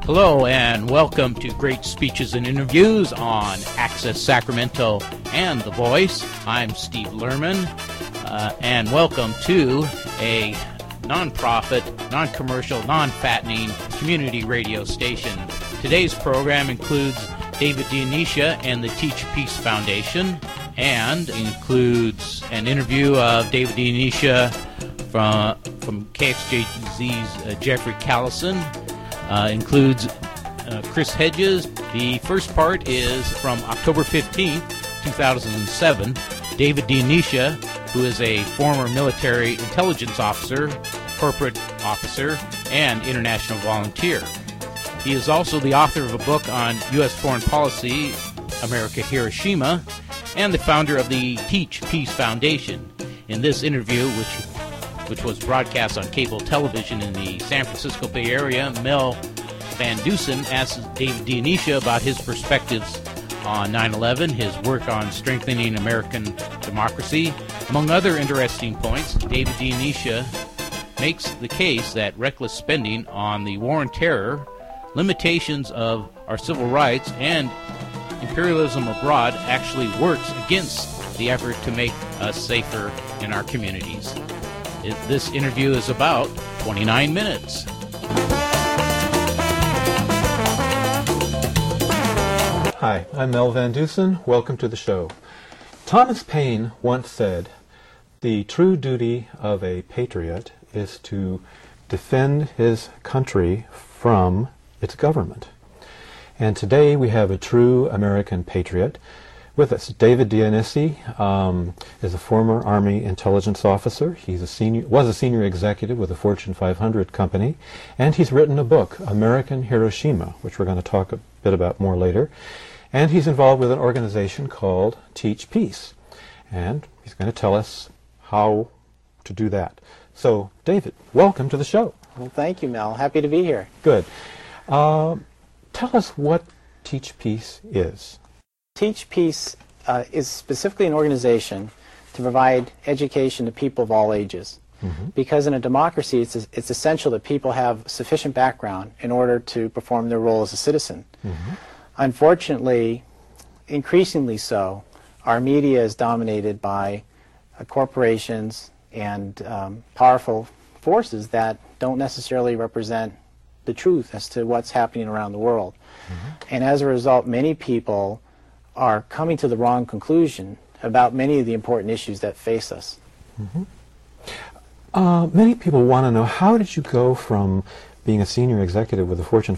Hello and welcome to Great Speeches and Interviews on Access Sacramento and The Voice. I'm Steve Lerman, and welcome to a non-profit, non-commercial, non-fattening community radio station. Today's program includes David Dionyssia and the Teach Peace Foundation, and includes an interview of David Dionyssia from KXJZ's Jeffrey Callison. Includes Chris Hedges. The first part is from October 15th, 2007. David Dionyssia, who is a former military intelligence officer, corporate officer, and international volunteer. He is also the author of a book on U.S. foreign policy, America Hiroshima, and the founder of the Teach Peace Foundation. In this interview, which was broadcast on cable television in the San Francisco Bay Area, Mel Van Dusen asks David Dionyssia about his perspectives on 9/11, his work on strengthening American democracy. Among other interesting points, David Dionyssia makes the case that reckless spending on the war on terror, limitations of our civil rights, and imperialism abroad actually works against the effort to make us safer in our communities. This interview is about 29 minutes. Hi, I'm Mel Van Dusen. Welcome to the show. Thomas Paine once said, "The true duty of a patriot is to defend his country from its government." And today we have a true American patriot with us. David Dionyssia is a former Army intelligence officer. He's was a senior executive with a Fortune 500 company, and he's written a book, American Hiroshima, which we're going to talk a bit about more later. And he's involved with an organization called Teach Peace, and he's going to tell us how to do that. So, David, welcome to the show. Well, thank you, Mel. Happy to be here. Good. Tell us what Teach Peace is. Teach Peace is specifically an organization to provide education to people of all ages. Mm-hmm. Because in a democracy, it's essential that people have sufficient background in order to perform their role as a citizen. Mm-hmm. Unfortunately, increasingly so, our media is dominated by corporations and powerful forces that don't necessarily represent the truth as to what's happening around the world. Mm-hmm. And as a result, many people are coming to the wrong conclusion about many of the important issues that face us. Mm-hmm. Many people want to know, how did you go from being a senior executive with a Fortune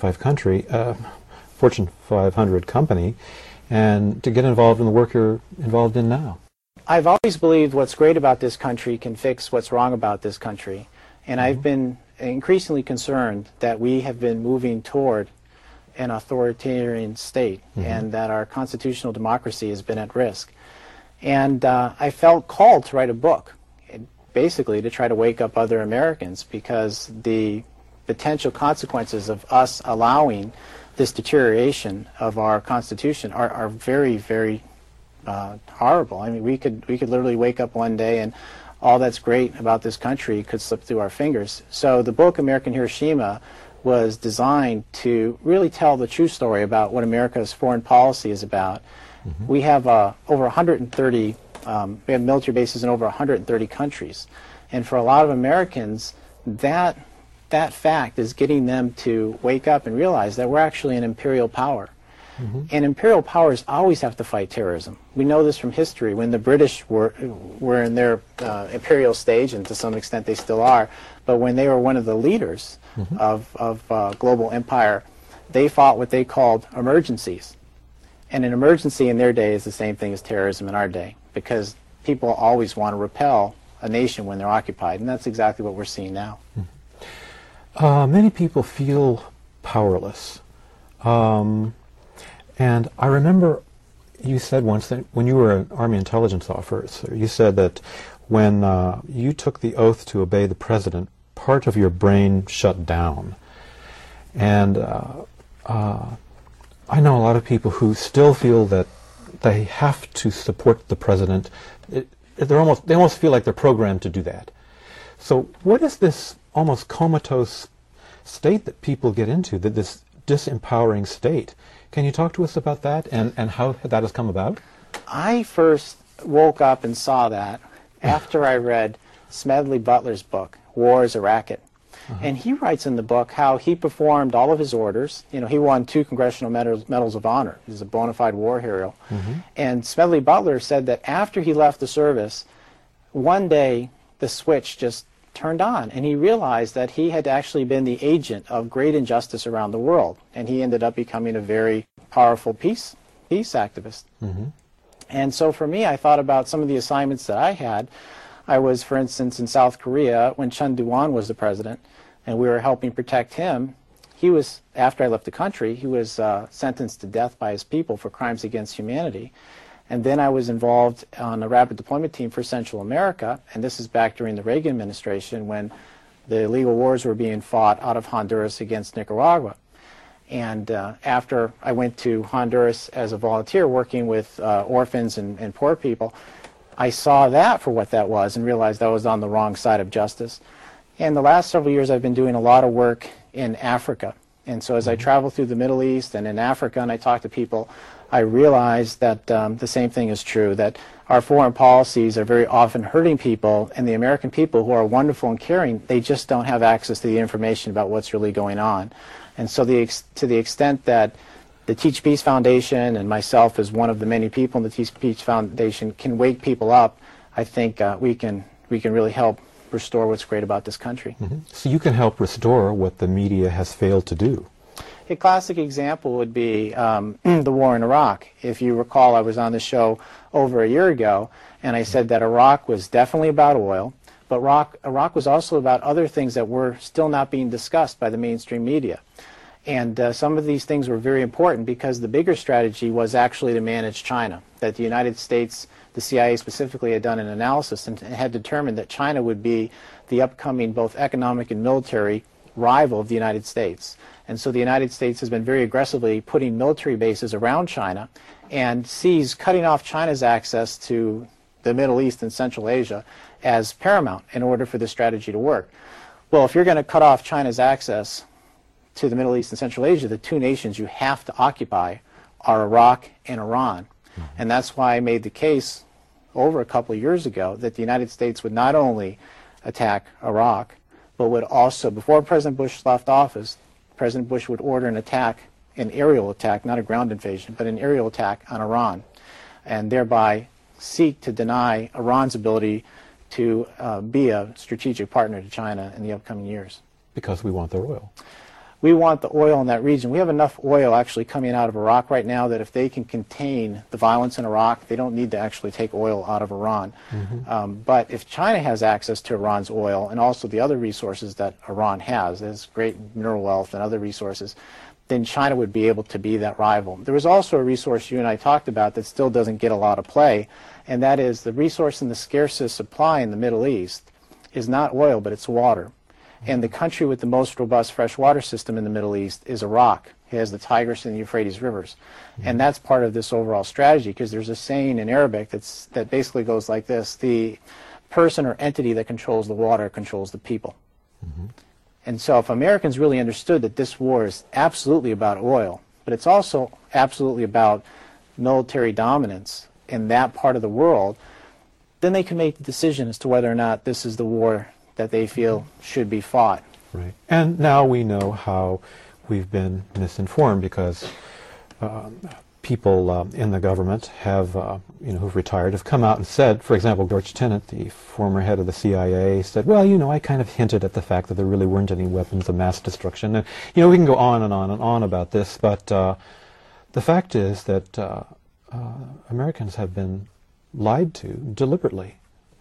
500 company and to get involved in the work you're involved in now? I've always believed what's great about this country can fix what's wrong about this country. And I've been increasingly concerned that we have been moving toward an authoritarian state, and that our constitutional democracy has been at risk. And I felt called to write a book, basically to try to wake up other Americans, because the potential consequences of us allowing this deterioration of our Constitution are very, very horrible. I mean, we could literally wake up one day and all that's great about this country could slip through our fingers. So the book, American Hiroshima, was designed to really tell the true story about what America's foreign policy is about. Mm-hmm. We have over 130, we have military bases in over 130 countries. And for a lot of Americans, that fact is getting them to wake up and realize that we're actually an imperial power. Mm-hmm. And imperial powers always have to fight terrorism. We know this from history. When the British were in their imperial stage, and to some extent they still are, but when they were one of the leaders of global empire, they fought what they called emergencies. And an emergency in their day is the same thing as terrorism in our day, because people always want to repel a nation when they're occupied, and that's exactly what we're seeing now. Many people feel powerless. And I remember you said once that when you were an Army intelligence officer, you said that when you took the oath to obey the president, part of your brain shut down. And I know a lot of people who still feel that they have to support the president. They almost feel like they're programmed to do that. So what is this almost comatose state that people get into, that this disempowering state. Can you talk to us about that and how that has come about? I first woke up and saw that after I read Smedley Butler's book, War is a Racket. And he writes in the book how he performed all of his orders. You know, he won 2 Congressional Medals of Honor. He's a bona fide war hero. And Smedley Butler said that after he left the service, one day the switch just turned on, and he realized that he had actually been the agent of great injustice around the world, and he ended up becoming a very powerful peace activist. And so for me, I thought about some of the assignments that I had. I was, for instance, in South Korea when Chun Doo-hwan was the president, and we were helping protect him. He was, after I left the country, he was sentenced to death by his people for crimes against humanity. And then I was involved on a rapid deployment team for Central America, and this is back during the Reagan administration when the illegal wars were being fought out of Honduras against Nicaragua. And after I went to Honduras as a volunteer working with orphans and poor people, I saw that for what that was and realized I was on the wrong side of justice. And the last several years I've been doing a lot of work in Africa. And so as I travel through the Middle East and in Africa and I talk to people, I realize that the same thing is true, that our foreign policies are very often hurting people, and the American people, who are wonderful and caring, they just don't have access to the information about what's really going on. And so to the extent that the Teach Peace Foundation and myself as one of the many people in the Teach Peace Foundation can wake people up, I think we can really help restore what's great about this country. So you can help restore what the media has failed to do. A classic example would be the war in Iraq. If you recall, I was on the show over a year ago, and I said that Iraq was definitely about oil, but Iraq was also about other things that were still not being discussed by the mainstream media. And some of these things were very important because the bigger strategy was actually to manage China, that the United States, the CIA specifically, had done an analysis and had determined that China would be the upcoming both economic and military rival of the United States. And so the United States has been very aggressively putting military bases around China and sees cutting off China's access to the Middle East and Central Asia as paramount in order for this strategy to work. Well, if you're going to cut off China's access to the Middle East and Central Asia, the 2 nations you have to occupy are Iraq and Iran. And that's why I made the case over a couple of years ago that the United States would not only attack Iraq, but would also, before President Bush left office, President Bush would order an attack, an aerial attack, not a ground invasion, but an aerial attack on Iran, and thereby seek to deny Iran's ability to be a strategic partner to China in the upcoming years. Because we want their oil. We want the oil in that region. We have enough oil actually coming out of Iraq right now that if they can contain the violence in Iraq, they don't need to actually take oil out of Iran. But if China has access to Iran's oil and also the other resources that Iran has, there's great mineral wealth and other resources, then China would be able to be that rival. There was also a resource you and I talked about that still doesn't get a lot of play, and that is the resource in the scarcest supply in the Middle East is not oil, but it's water. And the country with the most robust freshwater system in the Middle East is Iraq. It has the Tigris and the Euphrates rivers. And that's part of this overall strategy, because there's a saying in Arabic that basically goes like this: the person or entity that controls the water controls the people. And so if Americans really understood that this war is absolutely about oil, but it's also absolutely about military dominance in that part of the world, then they can make the decision as to whether or not this is the war that they feel should be fought. Right. And now we know how we've been misinformed, because people in the government have, who've retired, have come out and said, for example, George Tenet, the former head of the CIA, said, well, I kind of hinted at the fact that there really weren't any weapons of mass destruction. And, we can go on and on and on about this, but the fact is that Americans have been lied to deliberately.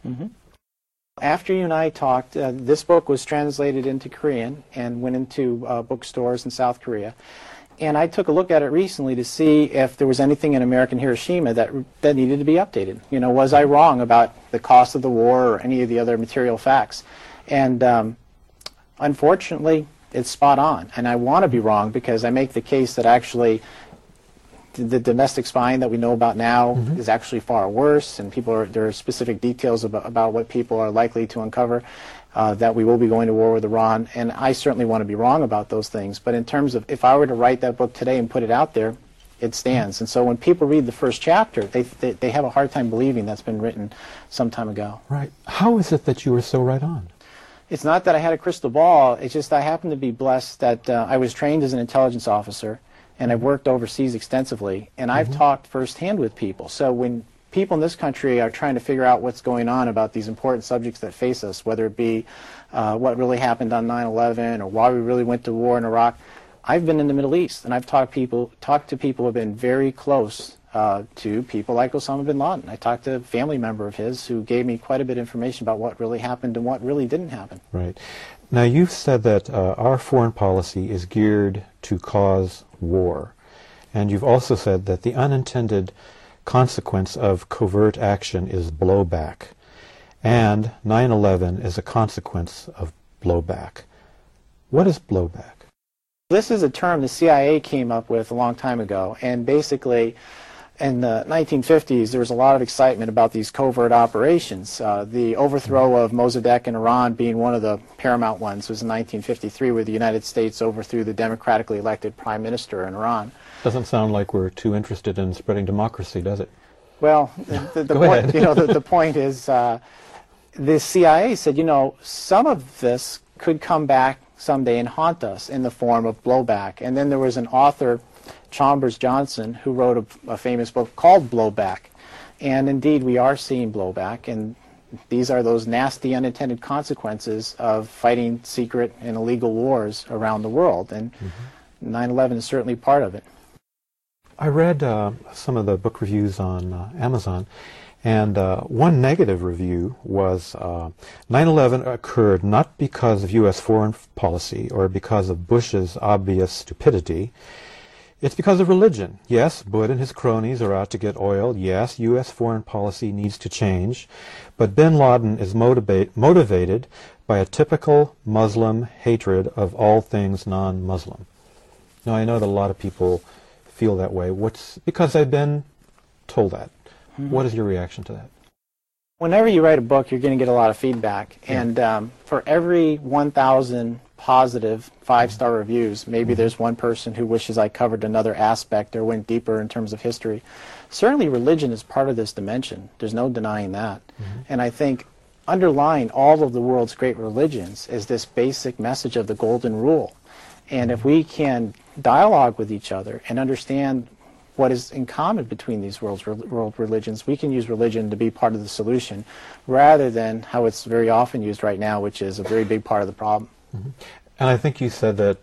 After you and I talked, this book was translated into Korean and went into bookstores in South Korea. And I took a look at it recently to see if there was anything in American Hiroshima that needed to be updated. Was I wrong about the cost of the war or any of the other material facts? And unfortunately, it's spot on. And I want to be wrong because I make the case that actually the domestic spying that we know about now is actually far worse, and there are specific details about what people are likely to uncover. that we will be going to war with Iran, and I certainly want to be wrong about those things. But in terms of if I were to write that book today and put it out there, it stands. And so when people read the first chapter, they have a hard time believing that's been written some time ago. Right. How is it that you were so right on? It's not that I had a crystal ball. It's just I happened to be blessed that I was trained as an intelligence officer, and I've worked overseas extensively, and I've talked firsthand with people. So when people in this country are trying to figure out what's going on about these important subjects that face us, whether it be what really happened on 9/11 or why we really went to war in Iraq, I've been in the Middle East, and I've talked to people who have been very close to people like Osama bin Laden. I talked to a family member of his who gave me quite a bit of information about what really happened and what really didn't happen. Right. Now, you've said that our foreign policy is geared to cause war, and you've also said that the unintended consequence of covert action is blowback, and 9/11 is a consequence of blowback. What is blowback? This is a term the CIA came up with a long time ago, and basically in the 1950s there was a lot of excitement about these covert operations. The overthrow of Mossadegh in Iran being one of the paramount ones was in 1953, where the United States overthrew the democratically elected prime minister in Iran. Doesn't sound like we're too interested in spreading democracy, does it? Well, the point, the point is the CIA said, some of this could come back someday and haunt us in the form of blowback. And then there was an author, Chalmers Johnson, who wrote a famous book called Blowback. And indeed, we are seeing blowback, and these are those nasty unintended consequences of fighting secret and illegal wars around the world. And 9/11 is certainly part of it. I read some of the book reviews on Amazon, and one negative review was 9/11 occurred not because of U.S. foreign policy or because of Bush's obvious stupidity. It's because of religion. Yes, Bush and his cronies are out to get oil. Yes, U.S. foreign policy needs to change. But bin Laden is motivated by a typical Muslim hatred of all things non-Muslim. Now, I know that a lot of people feel that way. Because I've been told that. What is your reaction to that? Whenever you write a book, you're going to get a lot of feedback. Yeah. And for every 1,000 positive 5-star reviews, maybe there's one person who wishes I covered another aspect or went deeper in terms of history. Certainly religion is part of this dimension. There's no denying that. And I think underlying all of the world's great religions is this basic message of the golden rule. And if we can dialogue with each other and understand what is in common between these world religions, we can use religion to be part of the solution rather than how it's very often used right now, which is a very big part of the problem. And I think you said that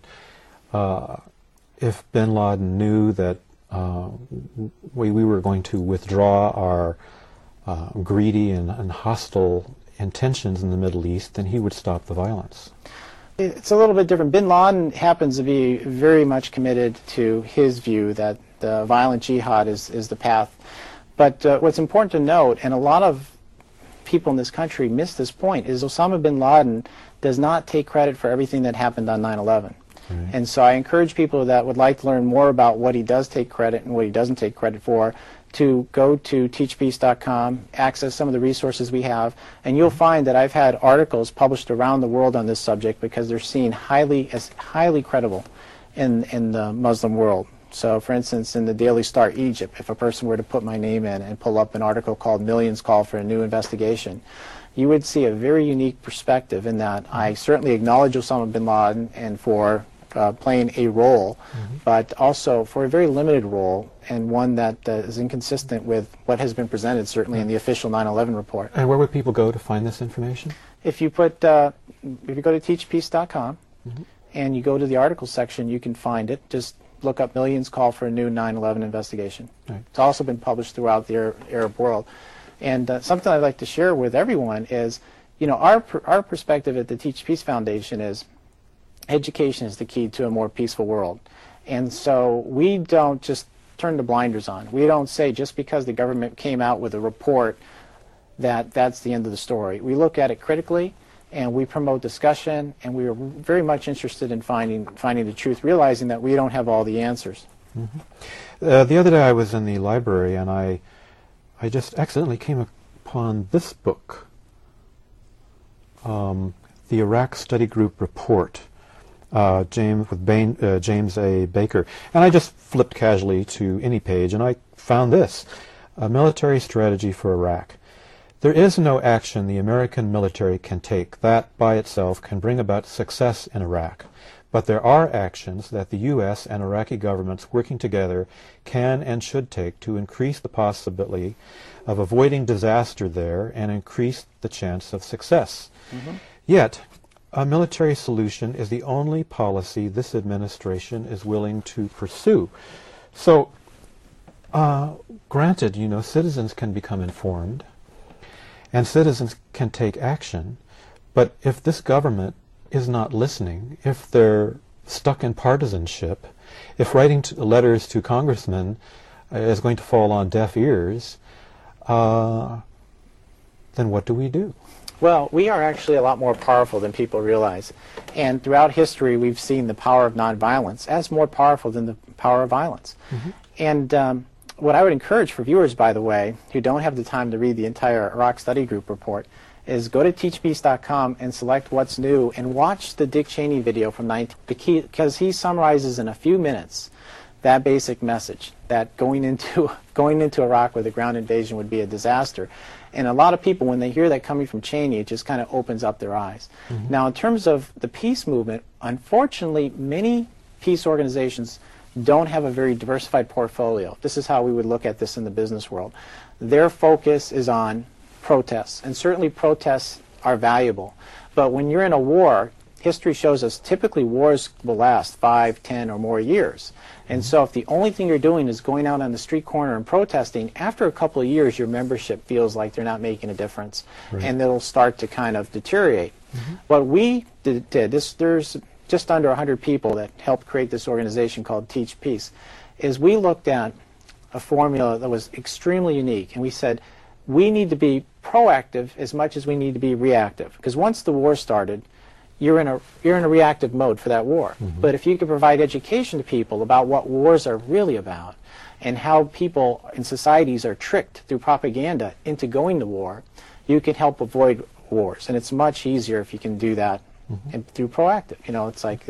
if bin Laden knew that we were going to withdraw our greedy and hostile intentions in the Middle East, then he would stop the violence. It's a little bit different. Bin Laden happens to be very much committed to his view that the violent jihad is the path. But what's important to note, and a lot of people in this country miss this point, is Osama bin Laden does not take credit for everything that happened on 9/11. Right. And so I encourage people that would like to learn more about what he does take credit and what he doesn't take credit for to go to teachpeace.com, access some of the resources we have, and you'll find that I've had articles published around the world on this subject because they're seen as highly credible in the Muslim world. So, for instance, in the Daily Star Egypt, if a person were to put my name in and pull up an article called "Millions Call for a New Investigation," you would see a very unique perspective in that I certainly acknowledge Osama bin Laden and for playing a role, but also for a very limited role and one that is inconsistent with what has been presented, certainly in the official 9/11 report. And where would people go to find this information? If you go to teachpeace.com and you go to the article section, you can find it. Just look up "Millions Call for a New 9/11 Investigation." Right. It's also been published throughout the Arab world. And something I'd like to share with everyone is, our perspective at the Teach Peace Foundation is education is the key to a more peaceful world. And so we don't just turn the blinders on. We don't say just because the government came out with a report that that's the end of the story. We look at it critically, and we promote discussion, and we are very much interested in finding the truth, realizing that we don't have all the answers. The other day I was in the library, and I just accidentally came upon this book. the Iraq Study Group report, James A. Baker. And I just flipped casually to any page, and I found this, a military strategy for Iraq. There is no action the American military can take that by itself can bring about success in Iraq. But there are actions that the U.S. and Iraqi governments working together can and should take to increase the possibility of avoiding disaster there and increase the chance of success. Yet, a military solution is the only policy this administration is willing to pursue. So, granted, citizens can become informed, and citizens can take action, but if this government is not listening, if they're stuck in partisanship, if writing letters to congressmen is going to fall on deaf ears, then what do we do? Well, we are actually a lot more powerful than people realize. And throughout history, we've seen the power of nonviolence as more powerful than the power of violence. And what I would encourage for viewers, by the way, who don't have the time to read the entire Iraq Study Group report, is go to teachpeace.com and select what's new and watch the Dick Cheney video from because he summarizes in a few minutes that basic message, that going into Iraq with a ground invasion would be a disaster. And a lot of people, when they hear that coming from Cheney, it just kind of opens up their eyes. Now, in terms of the peace movement, unfortunately, many peace organizations don't have a very diversified portfolio. This is how we would look at this in the business world. Their focus is on protests, and certainly protests are valuable. But when you're in a war, history shows us typically wars will last 5, 10, or more years. And so if the only thing you're doing is going out on the street corner and protesting, after a couple of years your membership feels like they're not making a difference, and it'll start to kind of deteriorate. What we did, there's just under 100 people that helped create this organization called Teach Peace, is we looked at a formula that was extremely unique, and we said we need to be proactive as much as we need to be reactive, because once the war started, you're in a reactive mode for that war. But if you could provide education to people about what wars are really about and how people in societies are tricked through propaganda into going to war, you can help avoid wars. And it's much easier if you can do that and through proactive. It's like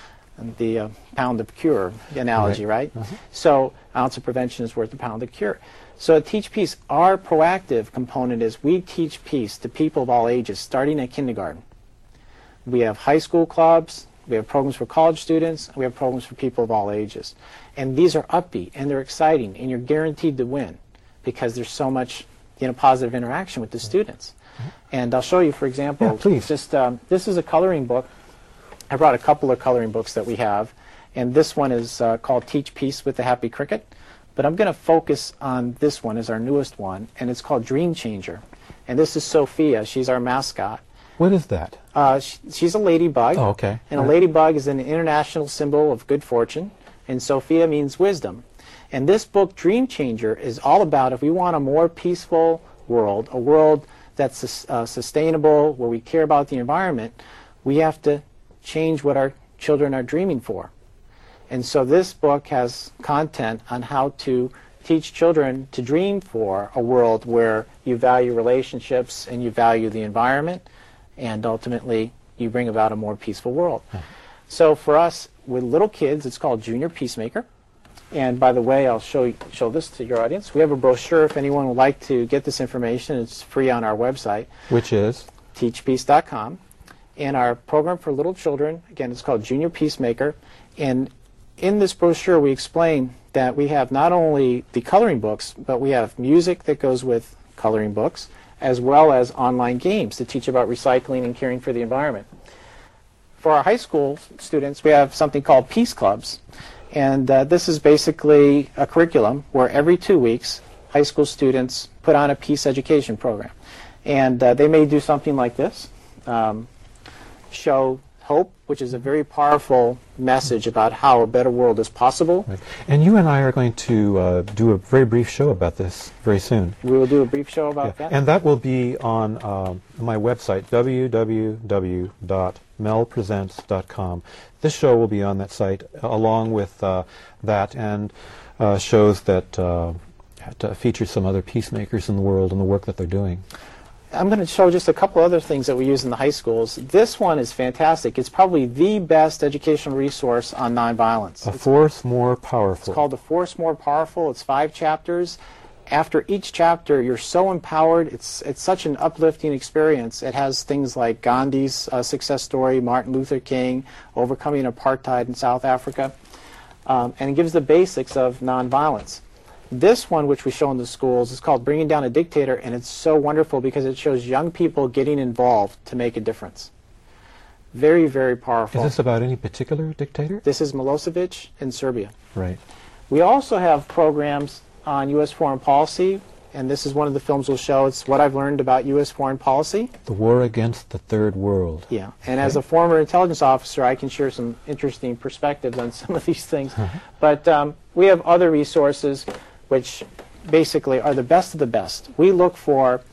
the pound of cure analogy, right? So ounce of prevention is worth a pound of cure. So at Teach Peace, our proactive component is we teach peace to people of all ages, starting at kindergarten. We have high school clubs, we have programs for college students, we have programs for people of all ages. And these are upbeat, and they're exciting, and you're guaranteed to win because there's so much positive interaction with the students. And I'll show you, for example, just this is a coloring book. I brought a couple of coloring books that we have, and this one is called Teach Peace with the Happy Cricket. But I'm going to focus on this one as our newest one, and it's called Dream Changer. And this is Sophia. She's our mascot. What is that? She's a ladybug. Oh, okay. And a ladybug is an international symbol of good fortune, and Sophia means wisdom. And this book, Dream Changer, is all about if we want a more peaceful world, a world that's sustainable, where we care about the environment, we have to change what our children are dreaming for. And so this book has content on how to teach children to dream for a world where you value relationships and you value the environment, and ultimately you bring about a more peaceful world. So for us, with little kids, it's called Junior Peacemaker. And by the way, I'll show this to your audience. We have a brochure if anyone would like to get this information. It's free on our website. Which is? teachpeace.com. And our program for little children, again, it's called Junior Peacemaker. And in this brochure, we explain that we have not only the coloring books, but we have music that goes with coloring books, as well as online games to teach about recycling and caring for the environment. For our high school students, we have something called Peace Clubs. And this is basically a curriculum where every 2 weeks, high school students put on a peace education program. And they may do something like this, show hope, which is a very powerful message about how a better world is possible. Right. And you and I are going to do a very brief show about this very soon. We will do a brief show about that. And that will be on my website, www.melpresents.com. This show will be on that site along with that and shows that feature some other peacemakers in the world and the work that they're doing. I'm going to show just a couple other things that we use in the high schools. This one is fantastic. It's probably the best educational resource on nonviolence. A Force More Powerful. It's called A Force More Powerful. It's 5 chapters. After each chapter, you're so empowered. It's such an uplifting experience. It has things like Gandhi's success story, Martin Luther King, overcoming apartheid in South Africa, and it gives the basics of nonviolence. This one, which we show in the schools, is called Bringing Down a Dictator, and it's so wonderful because it shows young people getting involved to make a difference. Very, very powerful. Is this about any particular dictator? This is Milosevic in Serbia. Right. We also have programs on U.S. foreign policy, and this is one of the films we'll show. It's what I've learned about U.S. foreign policy. The War Against the Third World. Yeah, and as a former intelligence officer, I can share some interesting perspectives on some of these things. But we have other resources which basically are the best of the best. We look for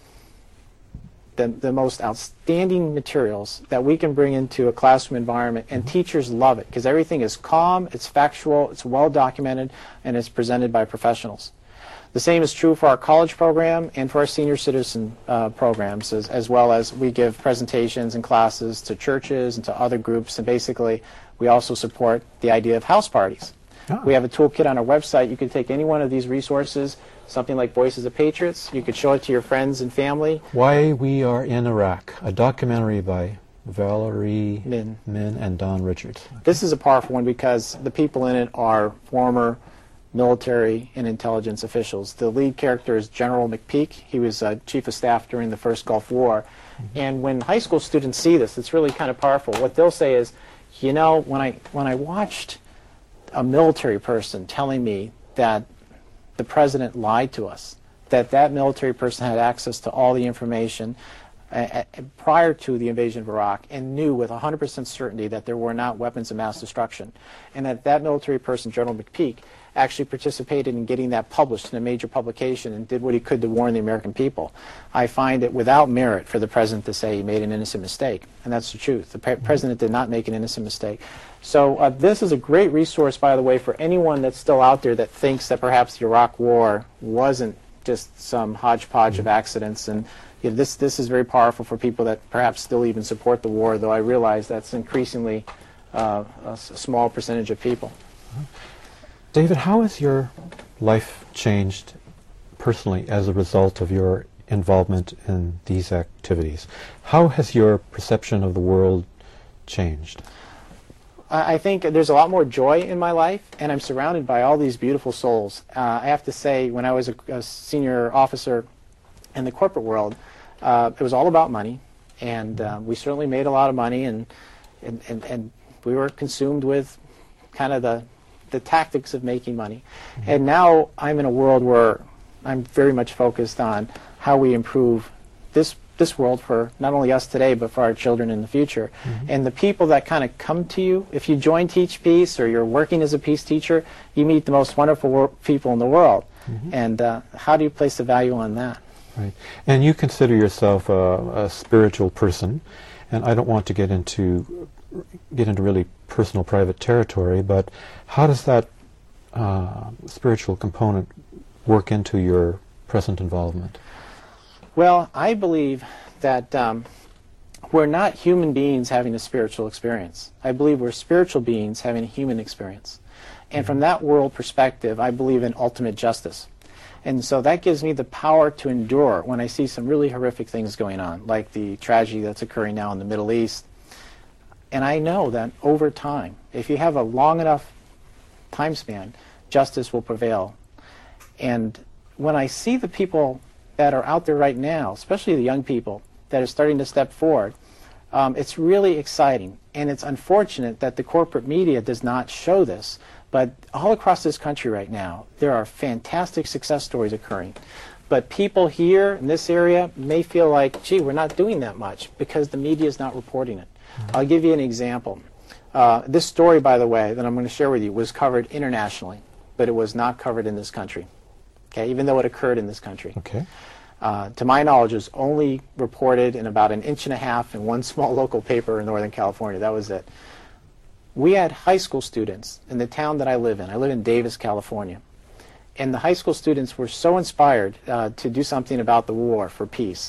the most outstanding materials that we can bring into a classroom environment, and teachers love it because everything is calm, it's factual, it's well documented, and it's presented by professionals. The same is true for our college program and for our senior citizen programs, as well as we give presentations and classes to churches and to other groups, and basically we also support the idea of house parties. Oh. We have a toolkit on our website. You can take any one of these resources, something like Voices of Patriots. You could show it to your friends and family. Why We Are in Iraq, a documentary by Valerie Min. and Don Richards. This is a powerful one because the people in it are former military and intelligence officials. The lead character is General McPeak. He was Chief of Staff during the first Gulf War. And when high school students see this, it's really kind of powerful. What they'll say is, you know, when I watched a military person telling me that the president lied to us, that military person had access to all the information prior to the invasion of Iraq and knew with 100% certainty that there were not weapons of mass destruction, and that military person, General McPeak, actually participated in getting that published in a major publication and did what he could to warn the American people. I find it without merit for the president to say he made an innocent mistake, and that's the truth. The president did not make an innocent mistake. So this is a great resource, by the way, for anyone that's still out there that thinks that perhaps the Iraq War wasn't just some hodgepodge of accidents. And you know, this is very powerful for people that perhaps still even support the war, though I realize that's increasingly a small percentage of people. David, how has your life changed personally as a result of your involvement in these activities? How has your perception of the world changed? I think there's a lot more joy in my life, and I'm surrounded by all these beautiful souls. I have to say, when I was a senior officer in the corporate world, it was all about money, and we certainly made a lot of money, and we were consumed with kind of the tactics of making money. And now I'm in a world where I'm very much focused on how we improve this world for not only us today, but for our children in the future. And the people that kind of come to you, if you join Teach Peace or you're working as a peace teacher, you meet the most wonderful people in the world. And how do you place the value on that? Right. And you consider yourself a spiritual person, and I don't want to get into really personal, private territory, but how does that spiritual component work into your present involvement? Well, I believe that we're not human beings having a spiritual experience. I believe we're spiritual beings having a human experience. And from that world perspective, I believe in ultimate justice. And so that gives me the power to endure when I see some really horrific things going on, like the tragedy that's occurring now in the Middle East. And I know that over time, if you have a long enough time span, justice will prevail. And when I see the people that are out there right now, especially the young people that are starting to step forward, it's really exciting. And it's unfortunate that the corporate media does not show this. But all across this country right now, there are fantastic success stories occurring. But people here in this area may feel like, gee, we're not doing that much because the media is not reporting it. I'll give you an example. This story, by the way, that I'm going to share with you was covered internationally, but it was not covered in this country, okay, even though it occurred in this country. Okay. To my knowledge, it was only reported in about 1.5 inches in one small local paper in Northern California. That was it. We had high school students in the town that I live in. I live in Davis, California. And the high school students were so inspired to do something about the war for peace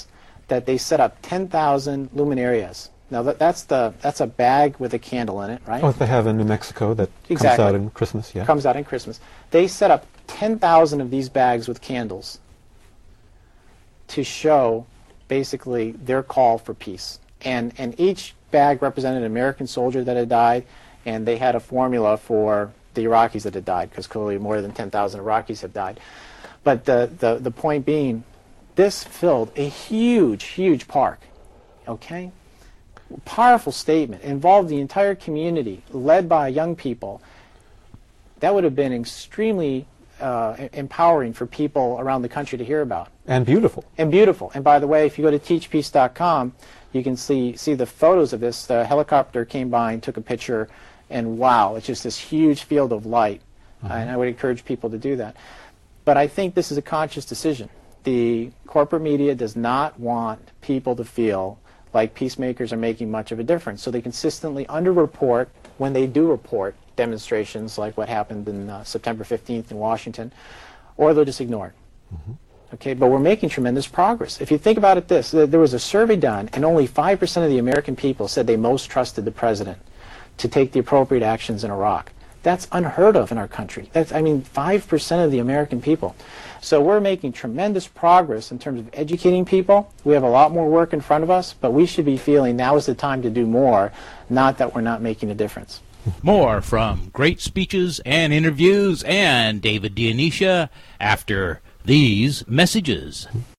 that they set up 10,000 luminarias. Now that's a bag with a candle in it, right? What they have in New Mexico that Exactly. comes out in Christmas, yeah. Comes out in Christmas. They set up 10,000 of these bags with candles to show basically their call for peace. And each bag represented an American soldier that had died, and they had a formula for the Iraqis that had died, because clearly more than 10,000 Iraqis have died. But the point being, this filled a huge, huge park, okay? Powerful statement, involved the entire community, led by young people. That would have been extremely empowering for people around the country to hear about. And beautiful. And beautiful. And by the way, if you go to teachpeace.com, you can see the photos of this. The helicopter came by and took a picture, and wow, it's just this huge field of light. And I would encourage people to do that. But I think this is a conscious decision. The corporate media does not want people to feel like peacemakers are making much of a difference. So they consistently underreport when they do report demonstrations like what happened in September 15th in Washington, or they'll just ignore it. Okay, but we're making tremendous progress. If you think about it there was a survey done, and only 5% of the American people said they most trusted the president to take the appropriate actions in Iraq. That's unheard of in our country. 5% of the American people. So we're making tremendous progress in terms of educating people. We have a lot more work in front of us, but we should be feeling now is the time to do more, not that we're not making a difference. More from great speeches and interviews and David Dionyssia after these messages.